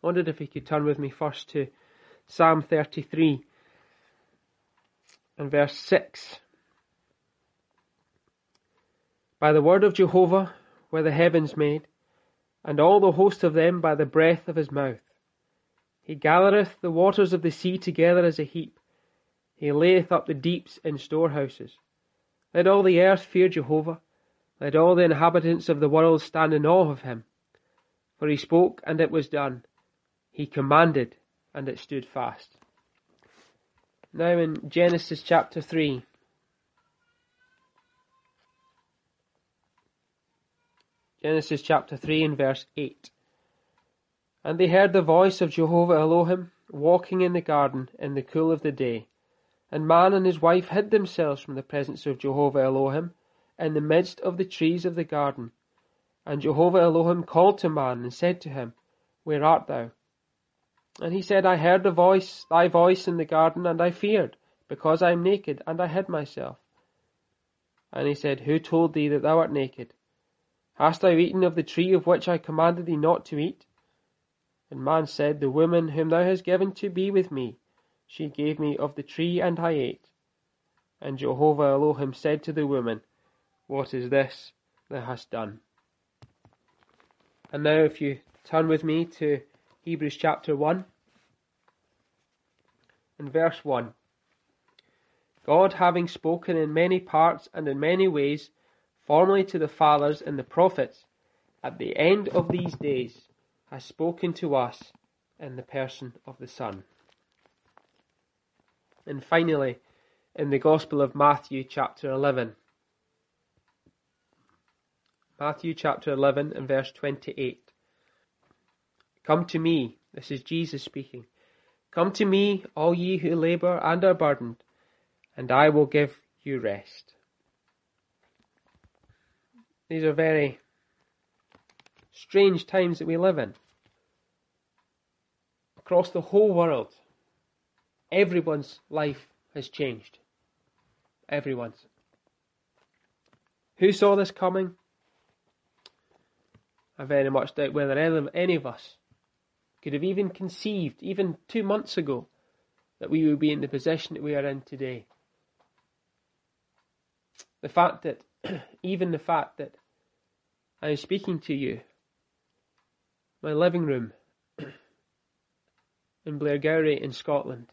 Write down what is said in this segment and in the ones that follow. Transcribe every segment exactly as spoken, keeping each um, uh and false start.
wondered if you could turn with me first to Psalm thirty-three and verse six. By the word of Jehovah were the heavens made, and all the host of them by the breath of his mouth. He gathereth the waters of the sea together as a heap. He layeth up the deeps in storehouses. Let all the earth fear Jehovah. Let all the inhabitants of the world stand in awe of him. For he spoke, and it was done. He commanded, and it stood fast. Now in Genesis chapter three. Genesis chapter three and verse eight. And they heard the voice of Jehovah Elohim walking in the garden in the cool of the day. And man and his wife hid themselves from the presence of Jehovah Elohim in the midst of the trees of the garden. And Jehovah Elohim called to man and said to him, Where art thou? And he said, I heard the voice, thy voice in the garden, and I feared, because I am naked, and I hid myself. And he said, Who told thee that thou art naked? Hast thou eaten of the tree of which I commanded thee not to eat? And man said, The woman whom thou hast given to be with me, she gave me of the tree, and I ate. And Jehovah Elohim said to the woman, What is this thou hast done? And now if you turn with me to Hebrews chapter one and verse one. God, having spoken in many parts and in many ways, formerly to the fathers and the prophets, at the end of these days has spoken to us in the person of the Son. And finally, in the Gospel of Matthew chapter eleven. Matthew chapter eleven and verse twenty-eight. Come to me, this is Jesus speaking. Come to me, all ye who labour and are burdened, and I will give you rest. These are very strange times that we live in. Across the whole world, everyone's life has changed. Everyone's. Who saw this coming? I very much doubt whether any of us could have even conceived, even two months ago, that we would be in the position that we are in today. The fact that, even the fact that I am speaking to you, my living room in Blairgowrie in Scotland,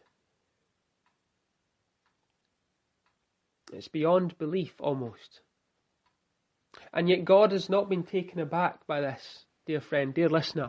it's beyond belief almost. And yet God has not been taken aback by this, dear friend, dear listener.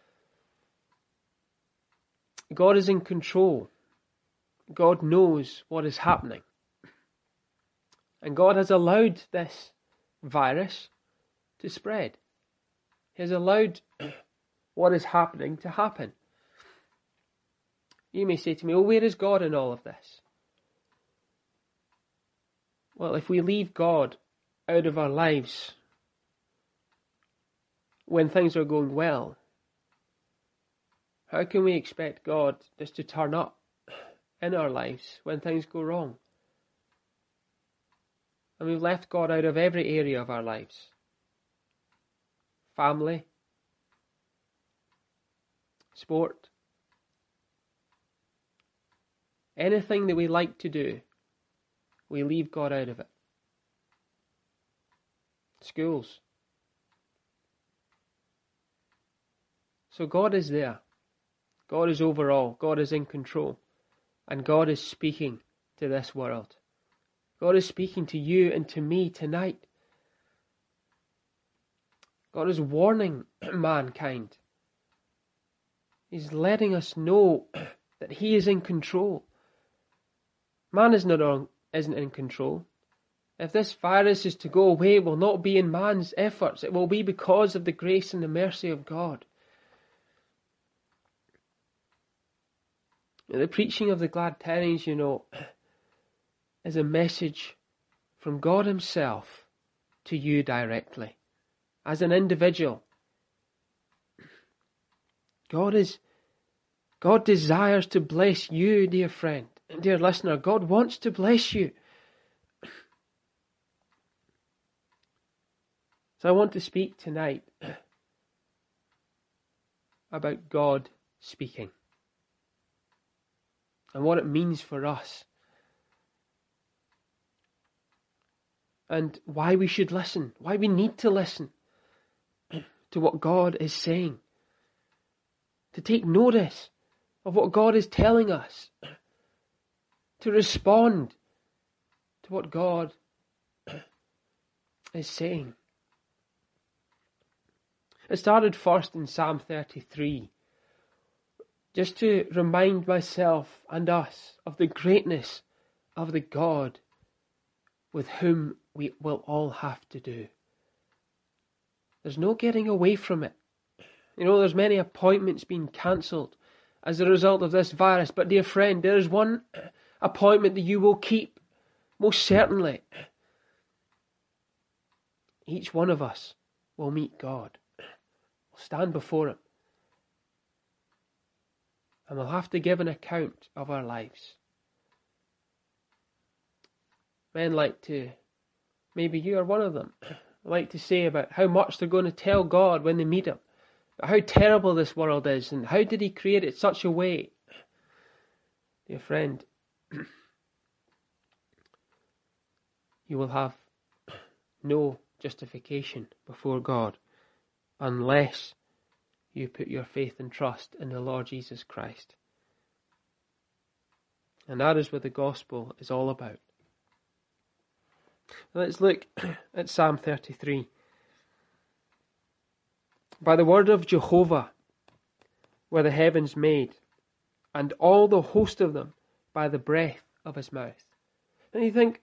God is in control. God knows what is happening. And God has allowed this virus to spread. He has allowed what is happening to happen. You may say to me, well, where is God in all of this? Well, if we leave God out of our lives when things are going well, how can we expect God just to turn up in our lives when things go wrong? And we've left God out of every area of our lives. Family, sport, anything that we like to do, we leave God out of it. Schools. So God is there. God is over all. God is in control. And God is speaking to this world. God is speaking to you and to me tonight. God is warning mankind. He's letting us know that He is in control. Man is not on, isn't in control. If this virus is to go away, it will not be in man's efforts. It will be because of the grace and the mercy of God. The preaching of the glad tidings, you know, is a message from God Himself to you directly, as an individual. God is, God desires to bless you, dear friend and dear listener. God wants to bless you. So I want to speak tonight about God speaking. And what it means for us. And why we should listen. Why we need to listen to what God is saying. To take notice of what God is telling us. To respond to what God is saying. It started first in Psalm thirty-three. Just to remind myself and us of the greatness of the God with whom we will all have to do. There's no getting away from it. You know, there's many appointments being cancelled as a result of this virus. But dear friend, there is one appointment that you will keep, most certainly. Each one of us will meet God. We'll stand before Him. And we'll have to give an account of our lives. Men like to, maybe you are one of them, like to say about how much they're going to tell God when they meet Him. How terrible this world is and how did He create it such a way. Dear friend, you will have no justification before God unless you put your faith and trust in the Lord Jesus Christ. And that is what the gospel is all about. Let's look at Psalm thirty-three. By the word of Jehovah were the heavens made, and all the host of them by the breath of His mouth. And you think,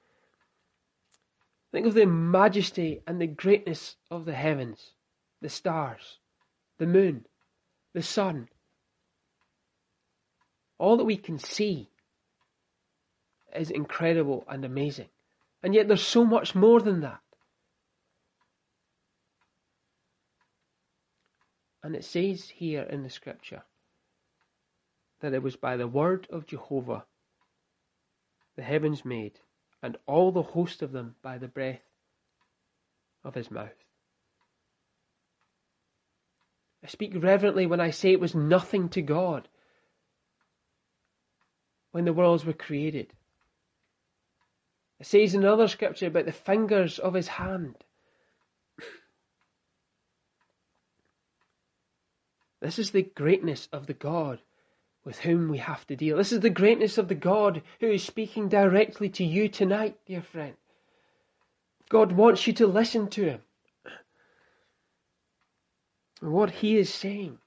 think of the majesty and the greatness of the heavens, the stars, the moon, the sun. All that we can see is incredible and amazing. And yet there's so much more than that. And it says here in the scripture that it was by the word of Jehovah the heavens made, and all the host of them by the breath of His mouth. I speak reverently when I say it was nothing to God when the worlds were created. It says in another scripture about the fingers of His hand. This is the greatness of the God with whom we have to deal. This is the greatness of the God who is speaking directly to you tonight, dear friend. God wants you to listen to Him. And what He is saying.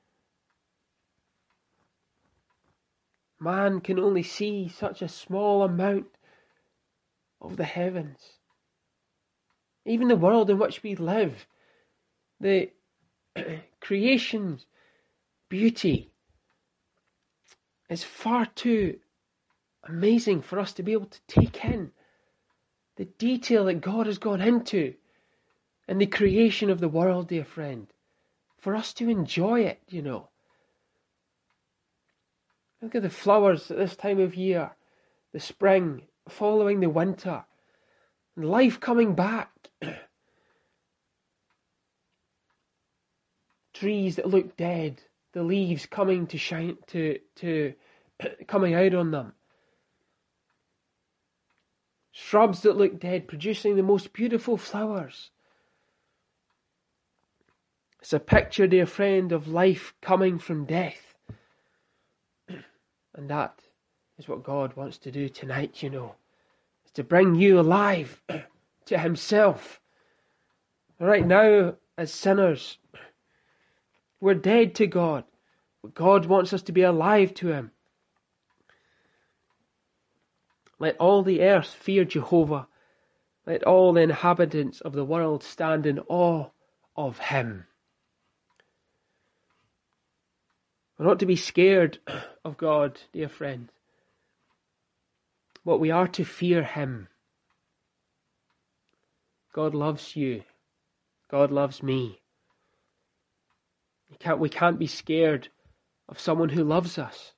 Man can only see such a small amount of the heavens. Even the world in which we live, the creation's beauty is far too amazing for us to be able to take in. The detail that God has gone into in the creation of the world, dear friend, for us to enjoy it, you know. Look at the flowers at this time of year, the spring following the winter, and life coming back. Trees that look dead, the leaves coming to shine, to to coming out on them. Shrubs that look dead, producing the most beautiful flowers. It's a picture, dear friend, of life coming from death. And that is what God wants to do tonight, you know. Is to bring you alive to Himself. Right now, as sinners, we're dead to God. But God wants us to be alive to Him. Let all the earth fear Jehovah. Let all the inhabitants of the world stand in awe of Him. We're not to be scared of God, dear friend. But we are to fear Him. God loves you. God loves me. We can't, we can't be scared of someone who loves us.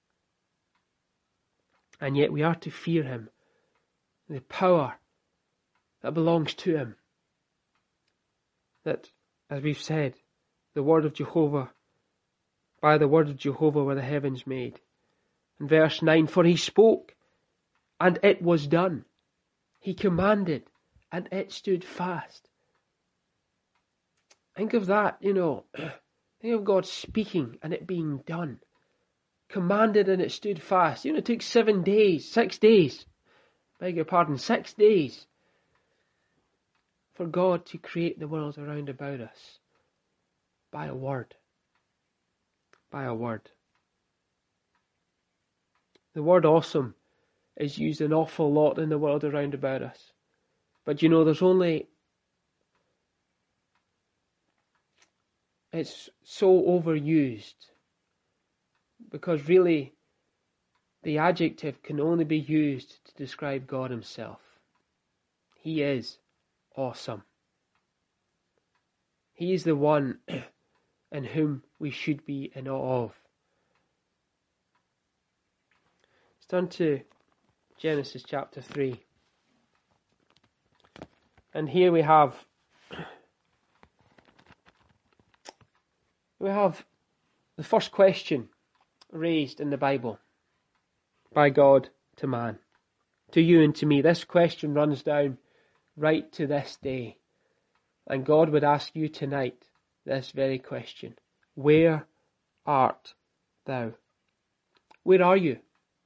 And yet we are to fear Him. The power that belongs to Him. That, as we've said, the word of Jehovah By the word of Jehovah were the heavens made. And verse nine, for he spoke, and it was done. He commanded, and it stood fast. Think of that, you know. Think of God speaking and it being done. Commanded and it stood fast. You know, it took seven days, six days, beg your pardon, six days for God to create the world around about us by a word. By a word. The word awesome is used an awful lot in the world around about us. But you know, there's only, it's so overused because really the adjective can only be used to describe God himself. He is awesome. He is the one in whom we should be in awe of. Let's turn to Genesis chapter three. And here we have we have the first question raised in the Bible by God to man, to you and to me. This question runs down right to this day. And God would ask you tonight this very question. Where art thou? Where are you?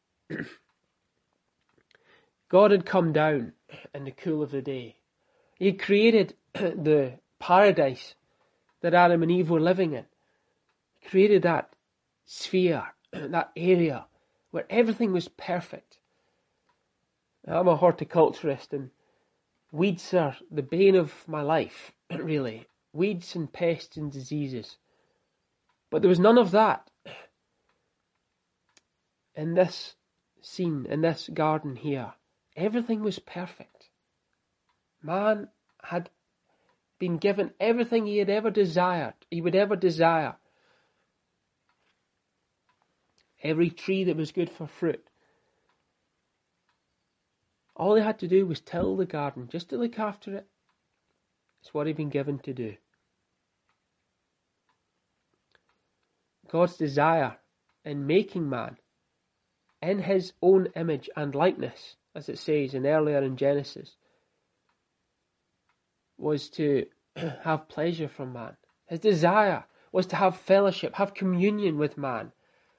God had come down in the cool of the day. He had created the paradise that Adam and Eve were living in. He created that sphere, that area where everything was perfect. Now, I'm a horticulturist and weeds are the bane of my life, really. Weeds and pests and diseases. But there was none of that in this scene, in this garden here. Everything was perfect. Man had been given everything he had ever desired, he would ever desire. Every tree that was good for fruit. All he had to do was till the garden, just to look after it. It's what he'd been given to do. God's desire in making man in his own image and likeness, as it says in earlier in Genesis, was to have pleasure from man. His desire was to have fellowship, have communion with man.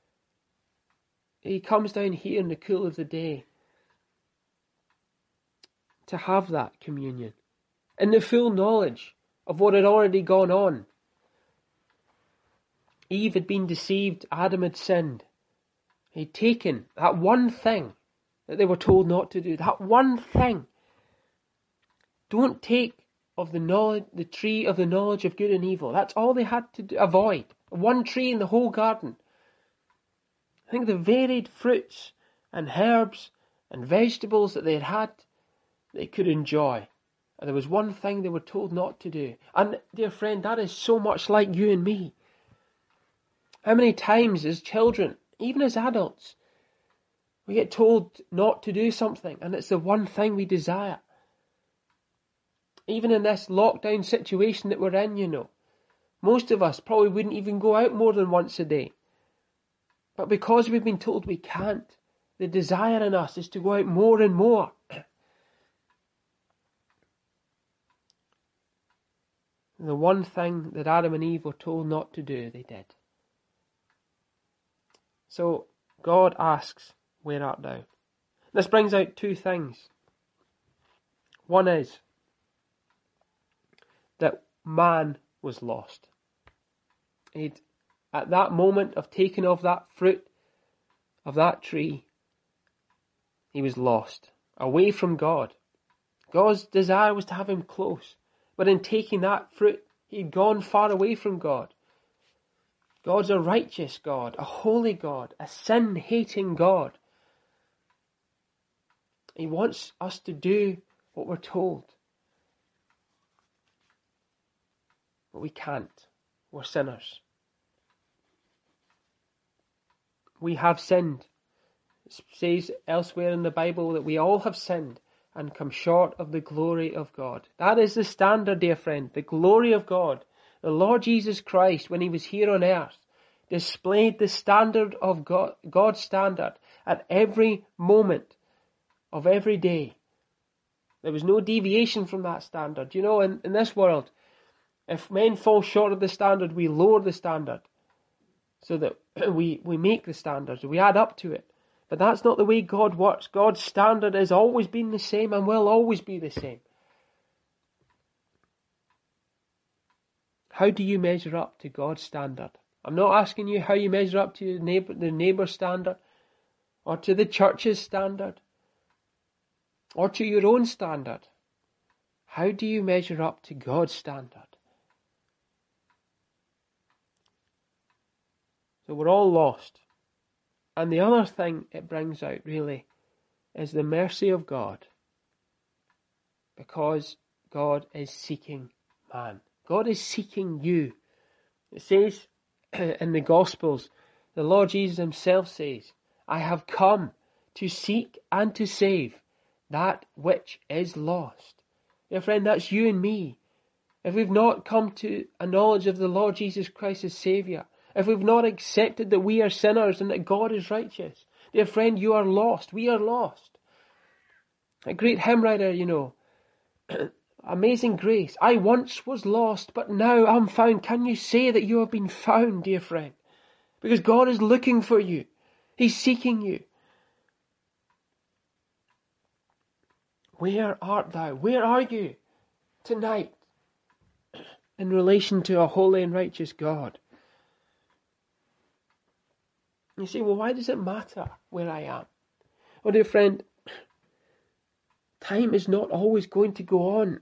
He comes down here in the cool of the day to have that communion in the full knowledge of what had already gone on. Eve had been deceived, Adam had sinned. He'd taken that one thing that they were told not to do, that one thing. Don't take of the knowledge, the tree of the knowledge of good and evil. That's all they had to do, avoid. One tree in the whole garden. I think the varied fruits and herbs and vegetables that they had had, they could enjoy. And there was one thing they were told not to do. And dear friend, that is so much like you and me. How many times as children, even as adults, we get told not to do something and it's the one thing we desire. Even in this lockdown situation that we're in, you know, most of us probably wouldn't even go out more than once a day. But because we've been told we can't, the desire in us is to go out more and more. The one thing that Adam and Eve were told not to do, they did. So God asks, where art thou? This brings out two things. One is that man was lost. He'd, at that moment of taking of that fruit, of that tree, he was lost, away from God. God's desire was to have him close. But in taking that fruit, he'd gone far away from God. God's a righteous God, a holy God, a sin-hating God. He wants us to do what we're told. But we can't. We're sinners. We have sinned. It says elsewhere in the Bible that we all have sinned and come short of the glory of God. That is the standard, dear friend, the glory of God. The Lord Jesus Christ, when he was here on earth, displayed the standard of God, God's standard at every moment of every day. There was no deviation from that standard. You know, in, in this world, if men fall short of the standard, we lower the standard so that we, we make the standards, we add up to it. But that's not the way God works. God's standard has always been the same and will always be the same. How do you measure up to God's standard? I'm not asking you how you measure up to your neighbor, the neighbour's standard, or to the church's standard, or to your own standard. How do you measure up to God's standard? So we're all lost. And the other thing it brings out, really, is the mercy of God. Because God is seeking man. God is seeking you. It says in the Gospels, the Lord Jesus himself says, I have come to seek and to save that which is lost. Dear friend, that's you and me. If we've not come to a knowledge of the Lord Jesus Christ as Saviour, if we've not accepted that we are sinners and that God is righteous, dear friend, you are lost. We are lost. A great hymn writer, you know, Amazing Grace. I once was lost, but now I'm found. Can you say that you have been found, dear friend? Because God is looking for you. He's seeking you. Where art thou? Where are you tonight in relation to a holy and righteous God? You say, well, why does it matter where I am? Well, dear friend, time is not always going to go on.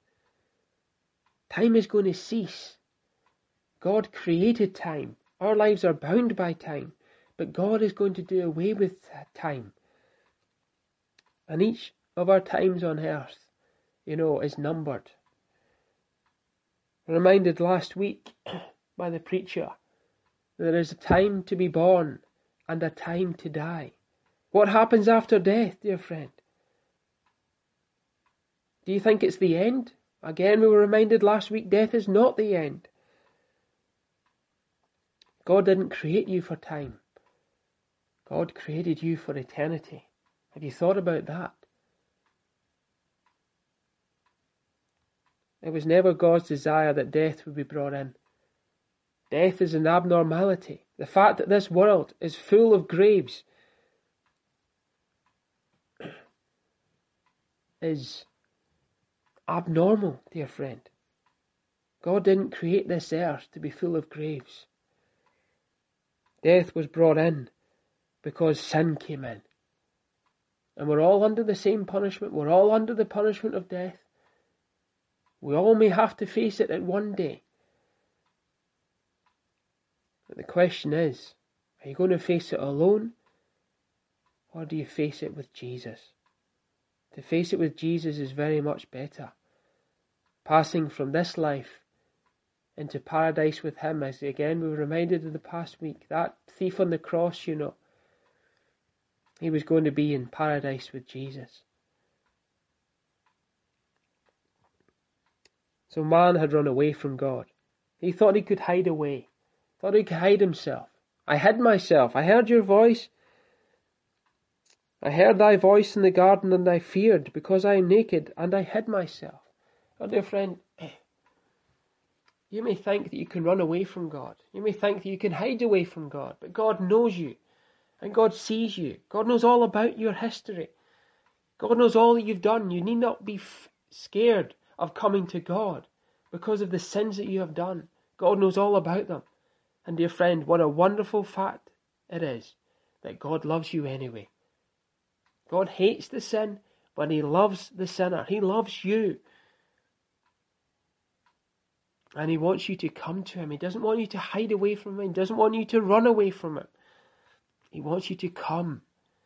Time is going to cease. God created time. Our lives are bound by time. But God is going to do away with time. And each of our times on earth, you know, is numbered. I'm reminded last week by the preacher, there is a time to be born and a time to die. What happens after death, dear friend? Do you think it's the end? Again, we were reminded last week, death is not the end. God didn't create you for time. God created you for eternity. Have you thought about that? It was never God's desire that death would be brought in. Death is an abnormality. The fact that this world is full of graves is abnormal, dear friend. God didn't create this earth to be full of graves. Death was brought in because sin came in. And we're all under the same punishment. We're all under the punishment of death. We all may have to face it at one day. But the question is, are you going to face it alone? Or do you face it with Jesus? To face it with Jesus is very much better. Passing from this life into paradise with him, as again we were reminded of the past week. That thief on the cross, you know, he was going to be in paradise with Jesus. So man had run away from God. He thought he could hide away. Thought he could hide himself. I hid myself. I heard your voice. I heard thy voice in the garden, and I feared, because I am naked, and I hid myself. Oh, dear friend, you may think that you can run away from God. You may think that you can hide away from God. But God knows you. And God sees you. God knows all about your history. God knows all that you've done. You need not be f- scared of coming to God because of the sins that you have done. God knows all about them. And dear friend, what a wonderful fact it is that God loves you anyway. God hates the sin, but he loves the sinner. He loves you. And he wants you to come to him. He doesn't want you to hide away from him. He doesn't want you to run away from him. He wants you to come.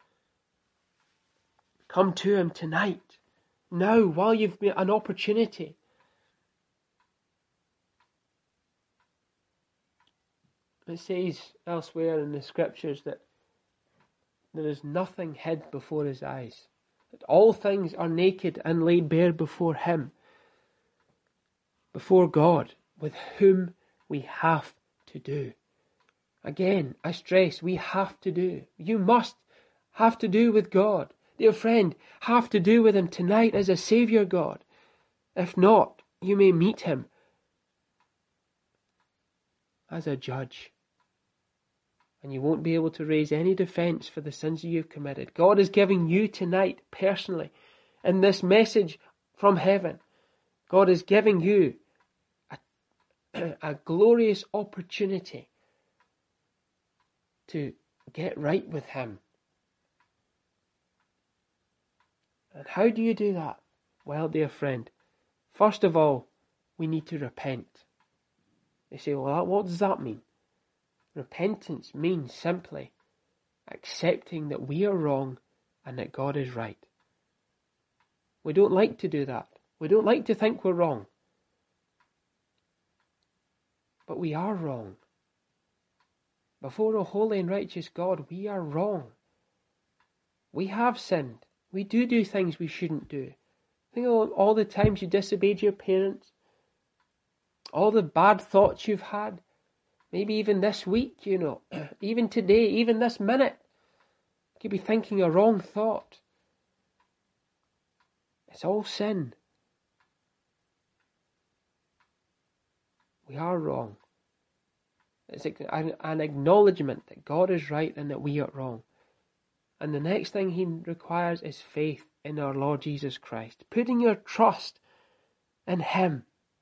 Come to him tonight. Now, while you've got an opportunity. It says elsewhere in the scriptures that there is nothing hid before his eyes. That all things are naked and laid bare before him. Before God, with whom we have to do. Again, I stress, we have to do. You must have to do with God. Dear friend, have to do with him tonight as a Saviour God. If not, you may meet him as a judge. And you won't be able to raise any defence for the sins that you've committed. God is giving you tonight, personally, in this message from heaven, God is giving you a, a glorious opportunity to get right with him. And how do you do that? Well, dear friend, first of all, we need to repent. They say, well, what does that mean? Repentance means simply accepting that we are wrong and that God is right. We don't like to do that. We don't like to think we're wrong. But we are wrong. Before a holy and righteous God, we are wrong. We have sinned. We do do things we shouldn't do. Think of all the times you disobeyed your parents, all the bad thoughts you've had, maybe even this week, you know, even today, even this minute, you could be thinking a wrong thought. It's all sin. We are wrong. It's an acknowledgement that God is right and that we are wrong. And the next thing he requires is faith in our Lord Jesus Christ. Putting your trust in him.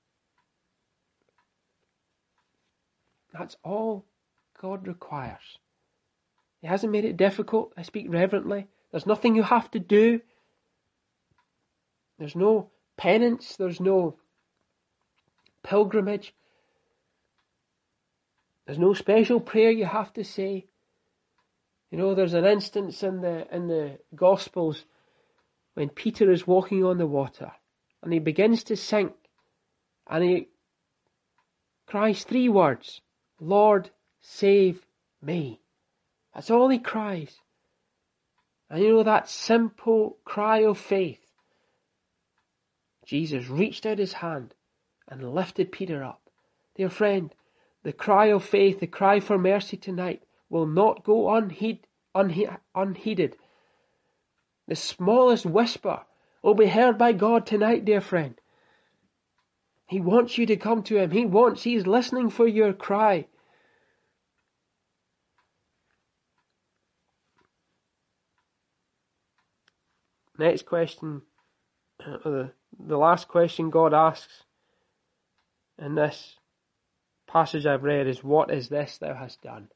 That's all God requires. He hasn't made it difficult. I speak reverently. There's nothing you have to do. There's no penance. There's no pilgrimage. There's no special prayer you have to say. You know, there's an instance in the in the Gospels when Peter is walking on the water and he begins to sink and he cries three words, Lord, save me. That's all he cries. And you know that simple cry of faith, Jesus reached out his hand and lifted Peter up. Dear friend, the cry of faith, the cry for mercy tonight will not go unheed, unhe- unheeded. The smallest whisper will be heard by God tonight, dear friend. He wants you to come to him. He wants, he's listening for your cry. Next question, uh, the last question God asks in this passage I've read is, what is this thou hast done?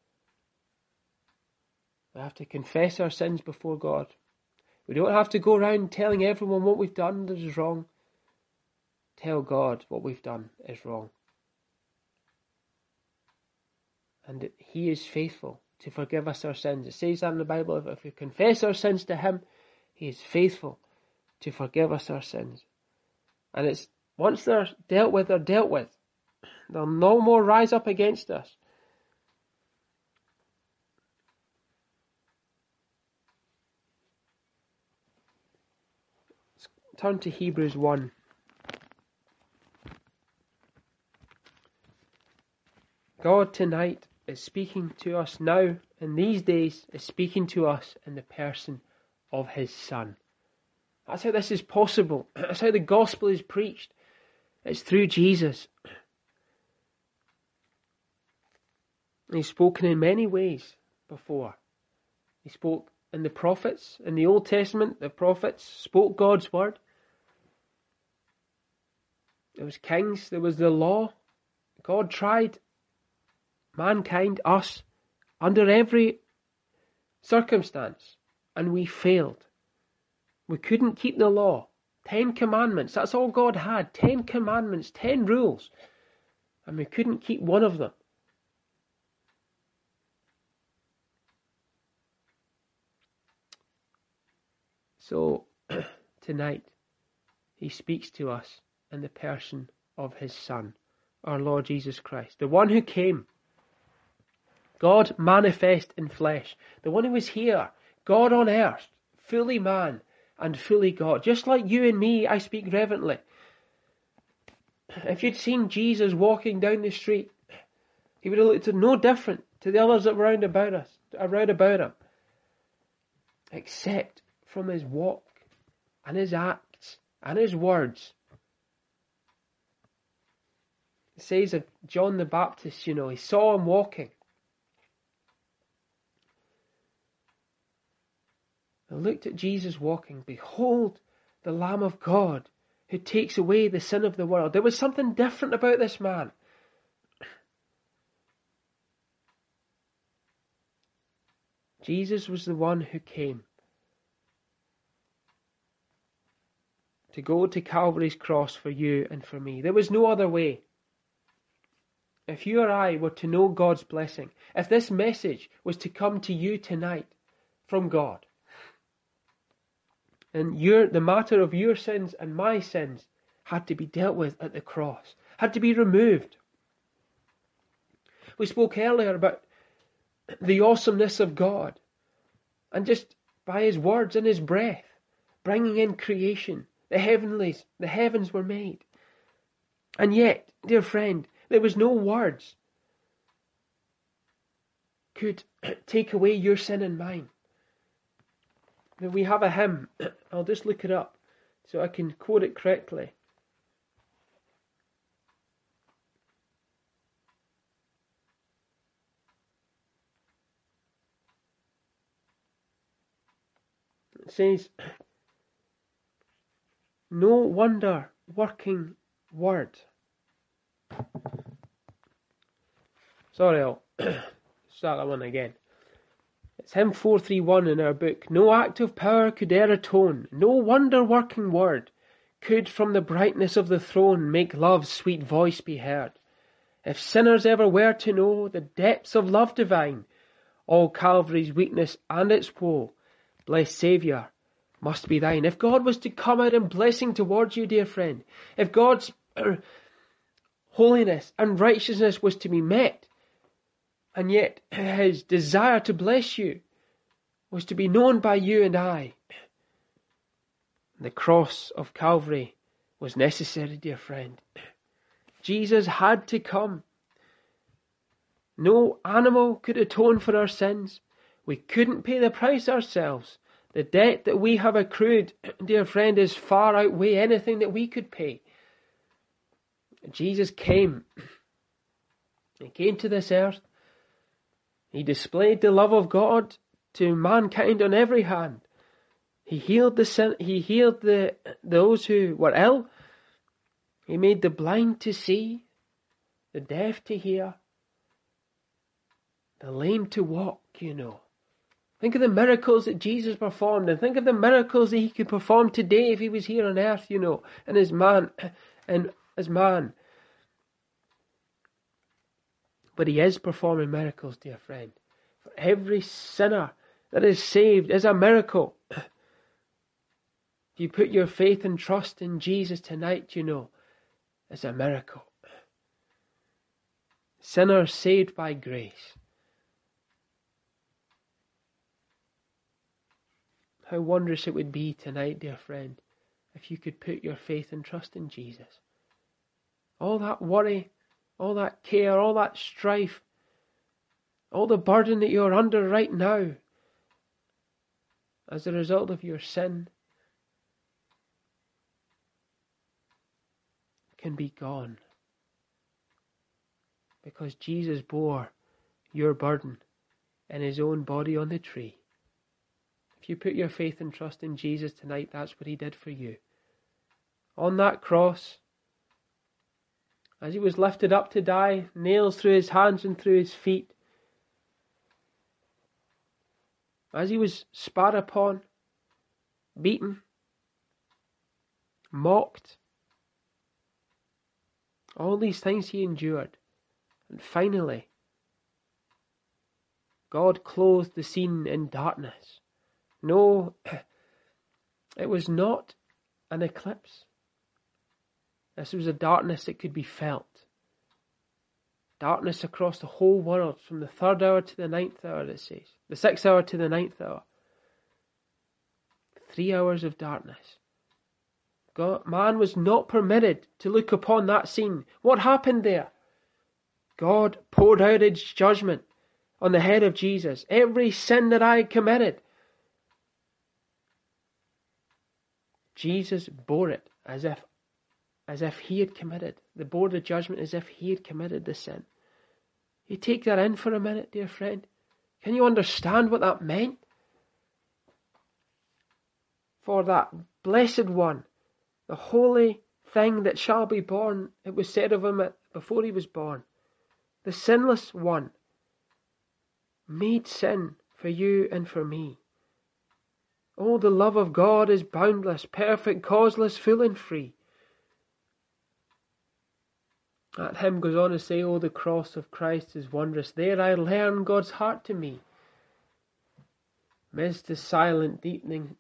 We have to confess our sins before God. We don't have to go around telling everyone what we've done that is wrong. Tell God what we've done is wrong. And he is faithful to forgive us our sins. It says that in the Bible, if we confess our sins to him, he is faithful to forgive us our sins. And it's once they're dealt with, they're dealt with. They'll no more rise up against us. Let's turn to Hebrews one. God tonight is speaking to us now, in these days, is speaking to us in the person of his Son. That's how this is possible. That's how the gospel is preached. It's through Jesus. He's spoken in many ways before. He spoke in the prophets. In the Old Testament, the prophets spoke God's word. There was kings, there was the law. God tried mankind, us, under every circumstance, and we failed. We couldn't keep the law. Ten commandments, that's all God had. Ten commandments, ten rules. And we couldn't keep one of them. So, tonight, he speaks to us in the person of his Son, our Lord Jesus Christ, the one who came, God manifest in flesh, the one who was here, God on earth, fully man and fully God. Just like you and me, I speak reverently. If you'd seen Jesus walking down the street, He would have looked no different to the others that were round about us, around about him, except from his walk and his acts and his words. It says of John the Baptist, you know, he saw him walking. He looked at Jesus walking. Behold, the Lamb of God who takes away the sin of the world. There was something different about this man. Jesus was the one who came to go to Calvary's cross for you and for me. There was no other way. If you or I were to know God's blessing, if this message was to come to you tonight from God, and your, the matter of your sins and my sins had to be dealt with at the cross, had to be removed. We spoke earlier about the awesomeness of God, and just by his words and his breath, bringing in creation, the heavenlies, the heavens were made. And yet, dear friend, there was no words could take away your sin and mine. Now we have a hymn. I'll just look it up so I can quote it correctly. It says, no wonder working word. Sorry, I'll start that one again. It's hymn four three one in our book. No act of power could e'er atone, no wonder-working word could from the brightness of the throne make love's sweet voice be heard. If sinners ever were to know the depths of love divine, all Calvary's weakness and its woe, blessed Saviour, must be thine. If God was to come out in blessing towards you, dear friend, if God's uh, holiness and righteousness was to be met, and yet his desire to bless you was to be known by you and I, the cross of Calvary was necessary, dear friend. Jesus had to come. No animal could atone for our sins. We couldn't pay the price ourselves. The debt that we have accrued, dear friend, is far outweigh anything that we could pay. Jesus came. He came to this earth. He displayed the love of God to mankind on every hand. He healed the sin, he healed the those who were ill. He made the blind to see, the deaf to hear, the lame to walk, you know. Think of the miracles that Jesus performed, and think of the miracles that he could perform today if he was here on earth, you know, and as man, and as man. But he is performing miracles, dear friend. For every sinner that is saved is a miracle. If you put your faith and trust in Jesus tonight, you know, it's a miracle. Sinners saved by grace. How wondrous it would be tonight, dear friend, if you could put your faith and trust in Jesus. All that worry, all that care, all that strife, all the burden that you're under right now as a result of your sin can be gone. Because Jesus bore your burden in his own body on the tree. If you put your faith and trust in Jesus tonight, that's what he did for you. On that cross, as he was lifted up to die, nails through his hands and through his feet, as he was spat upon, beaten, mocked, all these things he endured. And finally, God clothed the scene in darkness. No, it was not an eclipse. This was a darkness that could be felt. Darkness across the whole world, from the third hour to the ninth hour, it says. The sixth hour to the ninth hour. Three hours of darkness. God, man was not permitted to look upon that scene. What happened there? God poured out His judgment on the head of Jesus. Every sin that I committed, Jesus bore it as if, as if He had committed. They bore the judgment as if He had committed the sin. You take that in for a minute, dear friend. Can you understand what that meant? For that blessed one, the holy thing that shall be born, it was said of Him before He was born, the sinless one, made sin for you and for me. Oh, the love of God is boundless, perfect, causeless, full and free. That hymn goes on to say, oh, the cross of Christ is wondrous. There I learn God's heart to me. Midst the silent deepening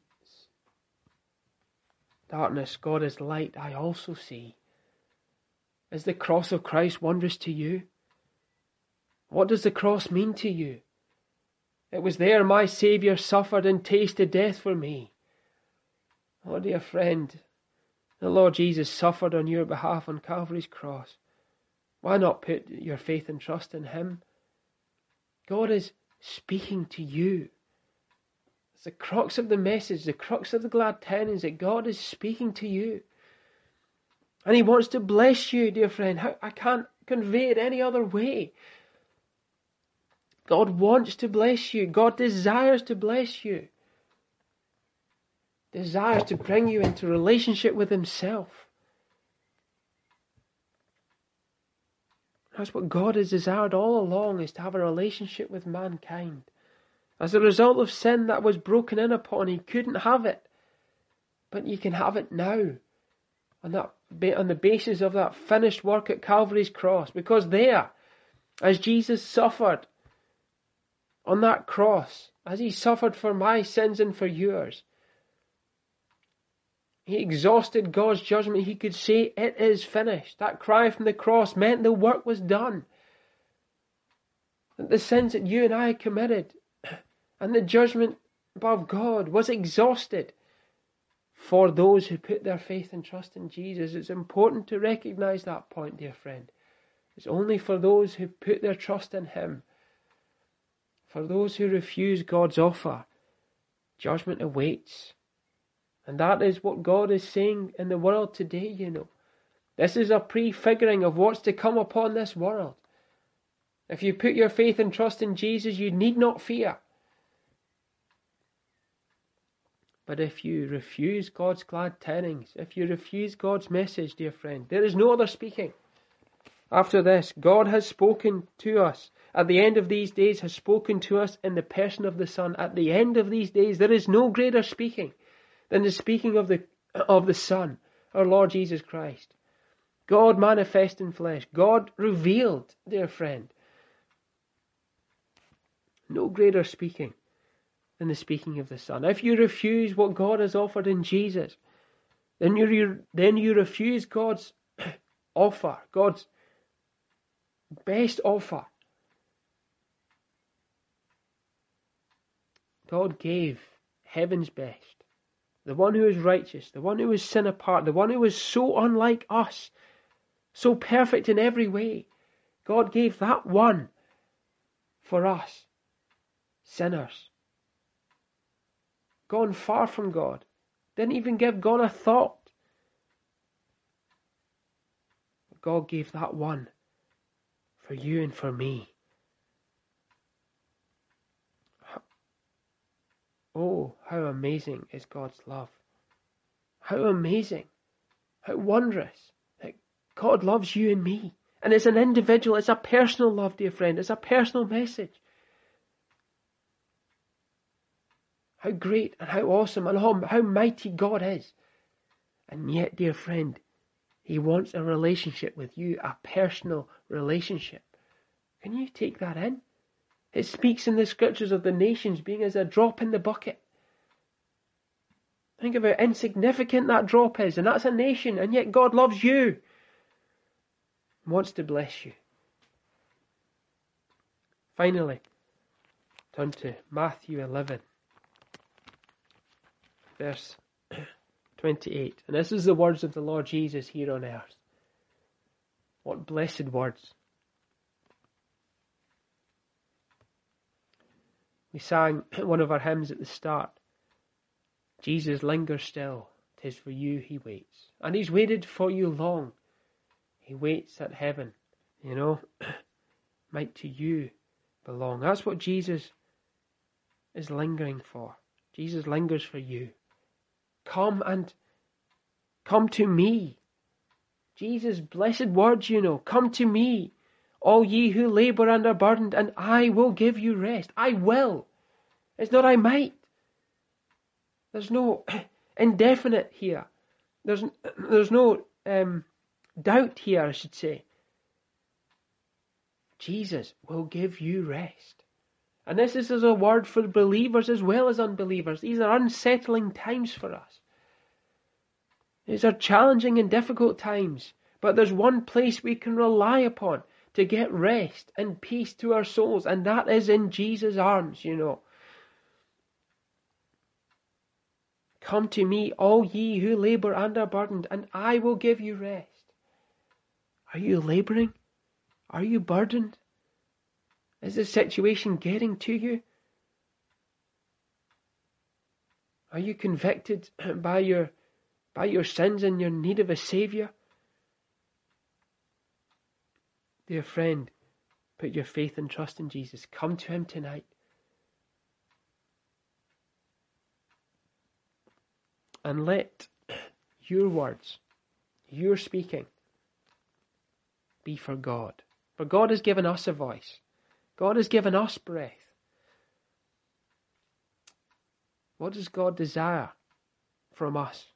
darkness, God is light, I also see. Is the cross of Christ wondrous to you? What does the cross mean to you? It was there my Saviour suffered and tasted death for me. Oh, dear friend, the Lord Jesus suffered on your behalf on Calvary's cross. Why not put your faith and trust in Him? God is speaking to you. It's the crux of the message, the crux of the glad tidings, that God is speaking to you. And He wants to bless you, dear friend. I can't convey it any other way. God wants to bless you. God desires to bless you. Desires to bring you into relationship with Himself. That's what God has desired all along, is to have a relationship with mankind. As a result of sin that was broken in upon, He couldn't have it. But you can have it now. On, that, on the basis of that finished work at Calvary's cross. Because there, as Jesus suffered on that cross, as He suffered for my sins and for yours, He exhausted God's judgment. He could say, it is finished. That cry from the cross meant the work was done. That the sins that you and I committed and the judgment above God was exhausted for those who put their faith and trust in Jesus. It's important to recognize that point, dear friend. It's only for those who put their trust in Him. For those who refuse God's offer, judgment awaits. And that is what God is saying in the world today, you know. This is a prefiguring of what's to come upon this world. If you put your faith and trust in Jesus, you need not fear. But if you refuse God's glad tidings, if you refuse God's message, dear friend, there is no other speaking. After this, God has spoken to us. At the end of these days, has spoken to us in the person of the Son. At the end of these days, there is no greater speaking than the speaking of the of the Son, our Lord Jesus Christ. God manifest in flesh. God revealed, dear friend. No greater speaking than the speaking of the Son. If you refuse what God has offered in Jesus, then you then you refuse God's offer, God's best offer. God gave heaven's best. The one who is righteous, the one who is sin apart, the one who is so unlike us, so perfect in every way. God gave that one for us, sinners. Gone far from God. Didn't even give God a thought. God gave that one for you and for me. Oh, how amazing is God's love. How amazing, how wondrous that God loves you and me. And it's an individual, it's a personal love, dear friend. It's a personal message. How great and how awesome and how, how mighty God is. And yet, dear friend, He wants a relationship with you, a personal relationship. Can you take that in? It speaks in the scriptures of the nations being as a drop in the bucket. Think of how insignificant that drop is, and that's a nation, and yet God loves you. He wants to bless you. Finally, turn to Matthew eleven, verse twenty-eight. And this is the words of the Lord Jesus here on earth. What blessed words. We sang one of our hymns at the start. Jesus lingers still, 'tis for you he waits. And he's waited for you long. He waits at heaven, you know, might to you belong. That's what Jesus is lingering for. Jesus lingers for you. Come and come to me. Jesus' blessed words, you know, come to me, all ye who labour and are burdened, and I will give you rest. I will. It's not I might. There's no indefinite here. There's there's no um, doubt here, I should say. Jesus will give you rest. And this is a word for believers as well as unbelievers. These are unsettling times for us. These are challenging and difficult times. But there's one place we can rely upon to get rest and peace to our souls, and that is in Jesus' arms, you know. Come to me, all ye who labour and are burdened, and I will give you rest. Are you labouring? Are you burdened? Is the situation getting to you? Are you convicted by your by your sins and your need of a Saviour? Dear friend, put your faith and trust in Jesus. Come to him tonight. And let your words, your speaking, be for God. For God has given us a voice. God has given us breath. What does God desire from us?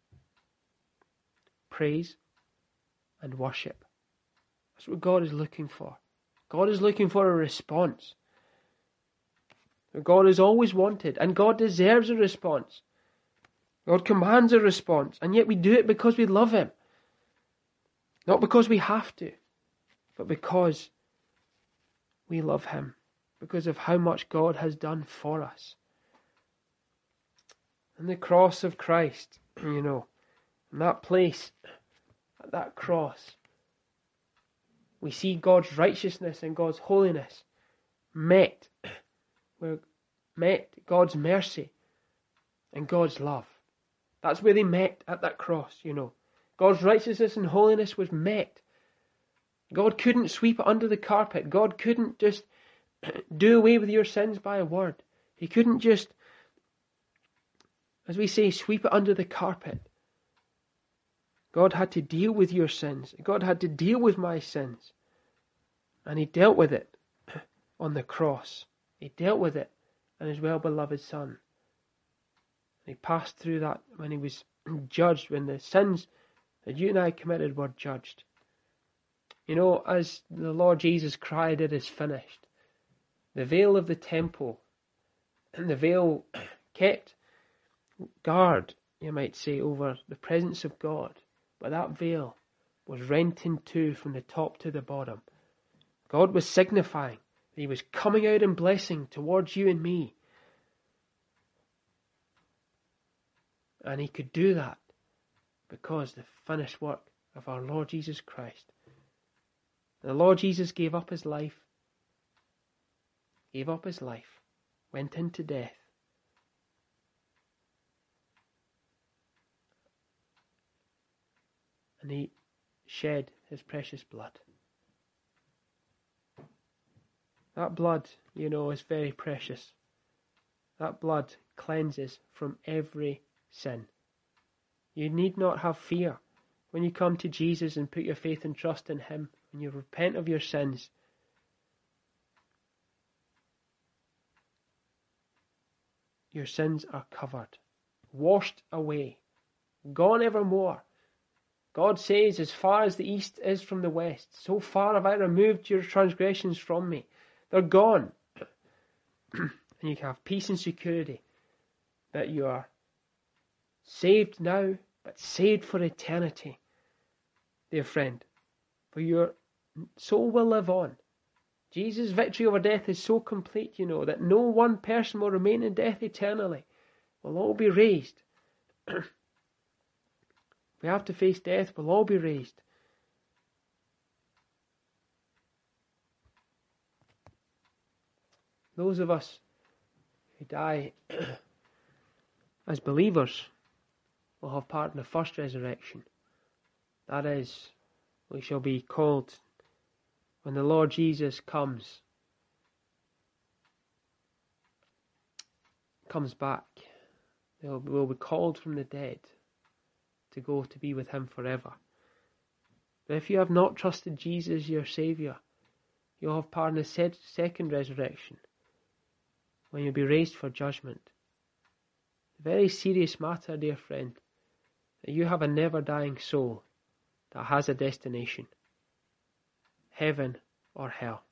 Praise and worship. That's what God is looking for. God is looking for a response. God has always wanted, and God deserves a response. God commands a response, and yet we do it because we love him. Not because we have to, but because we love him. Because of how much God has done for us. And the cross of Christ, you know, in that place, at that cross, we see God's righteousness and God's holiness met, where met God's mercy and God's love. That's where they met, at that cross, you know. God's righteousness and holiness was met. God couldn't sweep it under the carpet. God couldn't just do away with your sins by a word. He couldn't just, as we say, sweep it under the carpet. God had to deal with your sins. God had to deal with my sins. And he dealt with it on the cross. He dealt with it in his well-beloved Son. He passed through that when he was judged, when the sins that you and I committed were judged. You know, as the Lord Jesus cried, it is finished. The veil of the temple, and the veil kept guard, you might say, over the presence of God. But that veil was rent in two from the top to the bottom. God was signifying that he was coming out in blessing towards you and me. And he could do that because the finished work of our Lord Jesus Christ. The Lord Jesus gave up his life, gave up his life, went into death. And he shed his precious blood. That blood, you know, is very precious. That blood cleanses from every sin. You need not have fear when you come to Jesus and put your faith and trust in him, and you repent of your sins. Your sins are covered, washed away, gone evermore. God says, as far as the east is from the west, so far have I removed your transgressions from me. They're gone. And you can have peace and security that you are saved now, but saved for eternity, dear friend. For your soul will live on. Jesus' victory over death is so complete, you know, that no one person will remain in death eternally. We'll all be raised. We have to face death, we'll all be raised. Those of us who die as believers will have part in the first resurrection. That is, we shall be called when the Lord Jesus comes, comes back. We'll, we'll be called from the dead to go to be with him forever. But if you have not trusted Jesus, your Saviour, you'll have part in the sed- second resurrection, when you'll be raised for judgment. A very serious matter, dear friend, that you have a never-dying soul that has a destination, heaven or hell.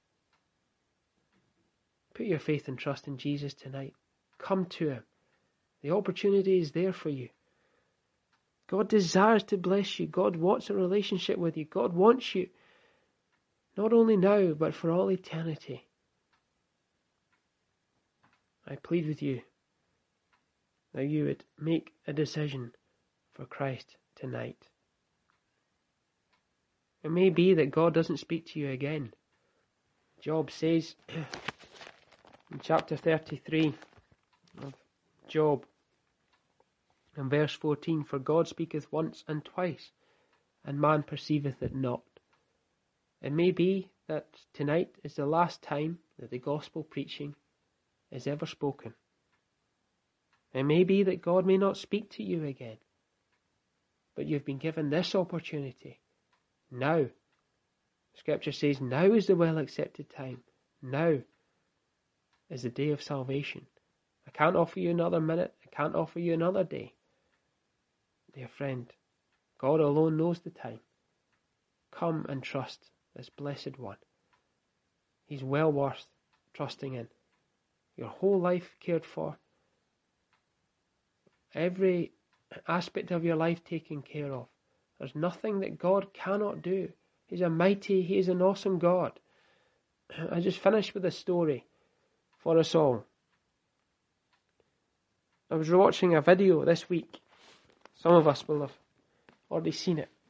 Put your faith and trust in Jesus tonight. Come to him. The opportunity is there for you. God desires to bless you. God wants a relationship with you. God wants you, not only now, but for all eternity. I plead with you that you would make a decision for Christ tonight. It may be that God doesn't speak to you again. Job says in chapter thirty-three of Job, in verse fourteen, "For God speaketh once and twice, and man perceiveth it not." It may be that tonight is the last time that the gospel preaching is ever spoken. It may be that God may not speak to you again, but you've been given this opportunity now. Scripture says now is the well-accepted time. Now is the day of salvation. I can't offer you another minute. I can't offer you another day. Dear friend, God alone knows the time. Come and trust this blessed one. He's well worth trusting in. Your whole life cared for. Every aspect of your life taken care of. There's nothing that God cannot do. He's a mighty, he is an awesome God. I just finished with a story for us all. I was watching a video this week. Some of us will have already seen it.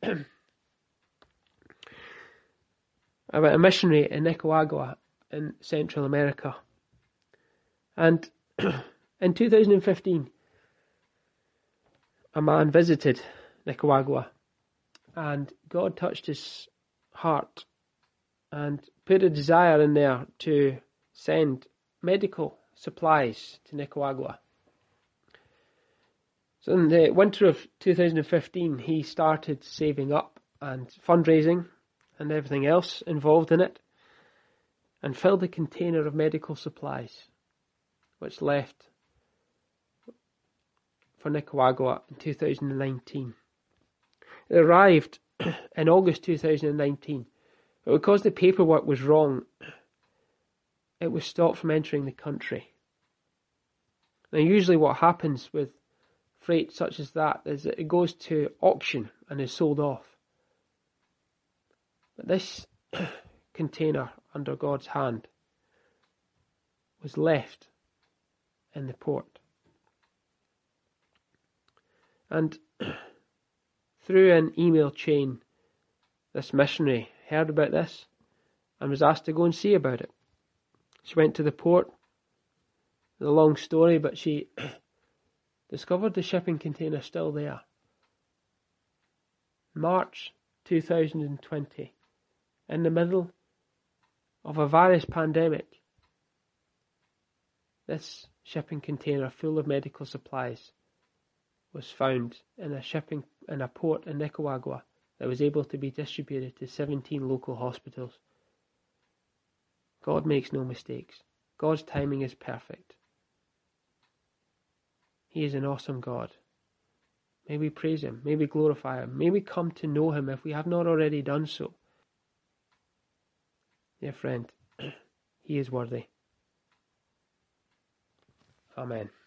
About a missionary in Nicaragua in Central America. And in two thousand fifteen, a man visited Nicaragua, and God touched his heart and put a desire in there to send medical supplies to Nicaragua. So in the winter of two thousand fifteen, he started saving up and fundraising and everything else involved in it, and filled a container of medical supplies, which left for Nicaragua in two thousand nineteen. It arrived in August two thousand nineteen, but because the paperwork was wrong, it was stopped from entering the country. Now usually what happens with freight such as that is that it goes to auction and is sold off. But this container under God's hand was left in the port. And through an email chain, this missionary heard about this and was asked to go and see about it. She went to the port. It's a long story, but she discovered the shipping container still there. March two thousand twenty, in the middle of a virus pandemic, this shipping container full of medical supplies was found in a shipping in a port in Nicaragua that was able to be distributed to seventeen local hospitals. God makes no mistakes. God's timing is perfect. He is an awesome God. May we praise him. May we glorify him. May we come to know him if we have not already done so. Dear friend, he is worthy. Amen.